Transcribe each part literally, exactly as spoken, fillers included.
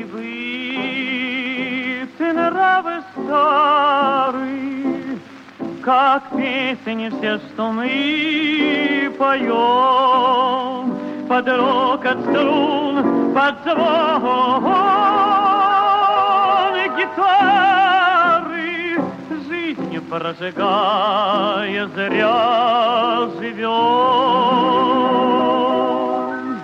забыты нравы старые, как песни все, что мы поем, под рокот струн, под звон гитары, жизнь прожигая, зря живем.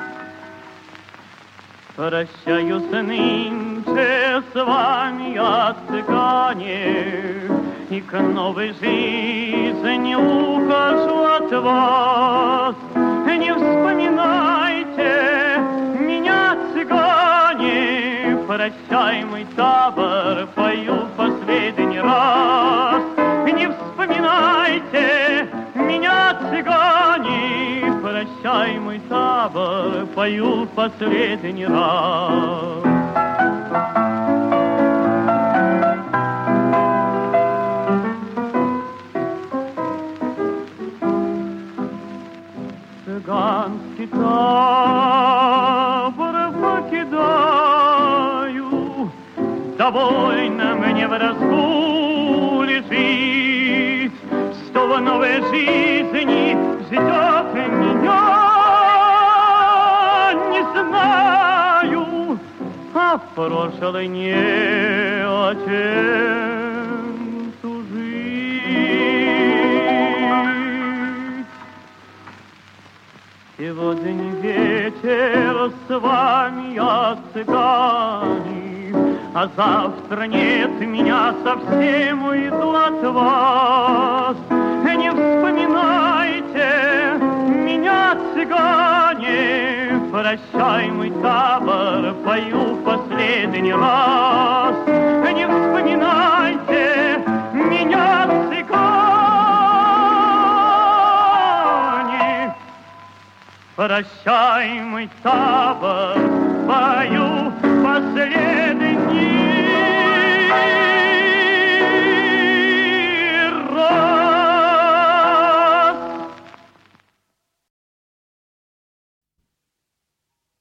Прощаюсь нынче с вами, я цыгане, и к новой жизни ухожу от вас. Не вспоминайте меня, цыгане, прощай, мой табор, пою в последний раз. Не вспоминайте меня, цыгане, прощай, мой табор, пою в последний раз. Цыганский табор покидаю, довольно мне в разгуле жить, что в новой жизни ждет меня, не знаю, а в прошлой не о чем тужить. Сегодня вечер с вами я, цыгане, а завтра нет меня, совсем уйду от вас. Не вспоминайте меня, цыгане, прощай, мой табор, пою в последний раз. Не вспоминайте меня, цыгане, прощай, мой табор, пою последний раз.